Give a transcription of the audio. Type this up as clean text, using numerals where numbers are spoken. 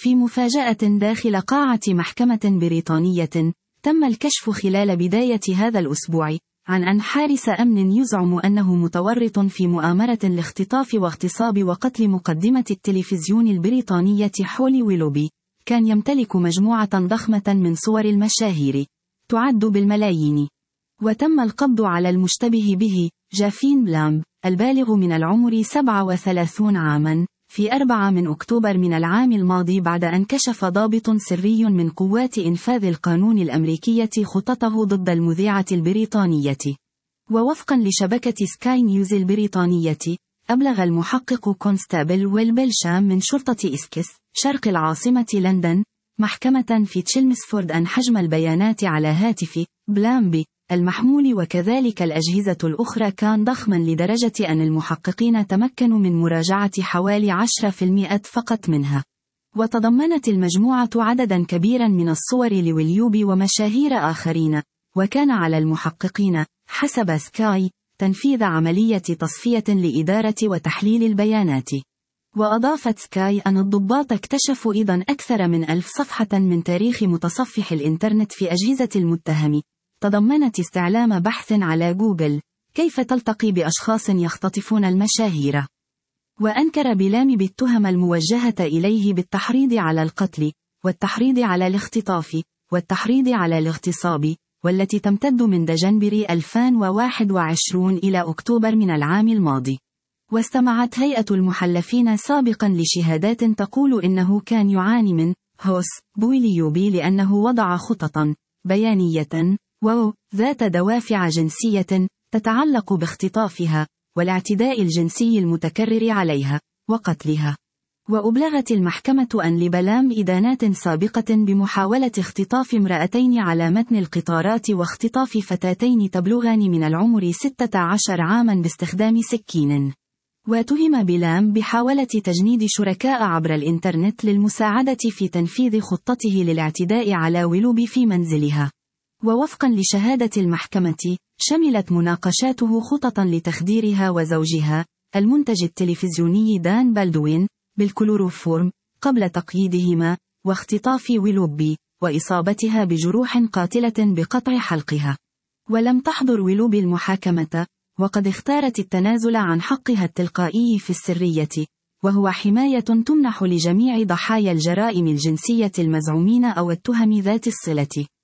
في مفاجأة داخل قاعة محكمة بريطانية، تم الكشف خلال بداية هذا الأسبوع عن أن حارس أمن يزعم أنه متورط في مؤامرة لاختطاف واغتصاب وقتل مقدمة التلفزيون البريطانية هولي ويلوبي، كان يمتلك مجموعة ضخمة من صور المشاهير تعد بالملايين. وتم القبض على المشتبه به، جافين بلامب، البالغ من العمر 37 عاما، في 4 من أكتوبر من العام الماضي، بعد أن كشف ضابط سري من قوات إنفاذ القانون الأمريكية خططه ضد المذيعة البريطانية. ووفقا لشبكة سكاي نيوز البريطانية، أبلغ المحقق كونستابل ويل بيلشام من شرطة إسكس، شرق العاصمة لندن، محكمة في تشيلمسفورد أن حجم البيانات على هاتف بلامبي المحمول وكذلك الأجهزة الأخرى كان ضخما لدرجة أن المحققين تمكنوا من مراجعة حوالي 10% فقط منها. وتضمنت المجموعة عددا كبيرا من الصور لويليوبي ومشاهير آخرين، وكان على المحققين حسب سكاي تنفيذ عملية تصفية لإدارة وتحليل البيانات. وأضافت سكاي أن الضباط اكتشفوا أيضا أكثر من 1000 صفحة من تاريخ متصفح الإنترنت في أجهزة المتهم، تضمنت استعلام بحث على جوجل كيف تلتقي بأشخاص يختطفون المشاهير. وأنكر بلامب التهم الموجهة إليه بالتحريض على القتل، والتحريض على الاختطاف، والتحريض على الاغتصاب، والتي تمتد من دجنبر 2021 إلى أكتوبر من العام الماضي. واستمعت هيئة المحلفين سابقا لشهادات تقول إنه كان يعاني من هوس بويليوبي لأنه وضع خططا بيانية ذات دوافع جنسية تتعلق باختطافها والاعتداء الجنسي المتكرر عليها وقتلها. وأبلغت المحكمة أن لبلام إدانات سابقة بمحاولة اختطاف امرأتين على متن القطارات واختطاف فتاتين تبلغان من العمر 16 عاما باستخدام سكين. وتهم بلام بحاولة تجنيد شركاء عبر الإنترنت للمساعدة في تنفيذ خطته للاعتداء على ويلوبي في منزلها. ووفقا لشهادة المحكمة، شملت مناقشاته خططا لتخديرها وزوجها، المنتج التلفزيوني دان بالدوين، بالكلوروفورم قبل تقييدهما، واختطاف ويلوبي، وإصابتها بجروح قاتلة بقطع حلقها. ولم تحضر ويلوبي المحاكمة، وقد اختارت التنازل عن حقها التلقائي في السرية، وهو حماية تمنح لجميع ضحايا الجرائم الجنسية المزعومين أو التهم ذات الصلة.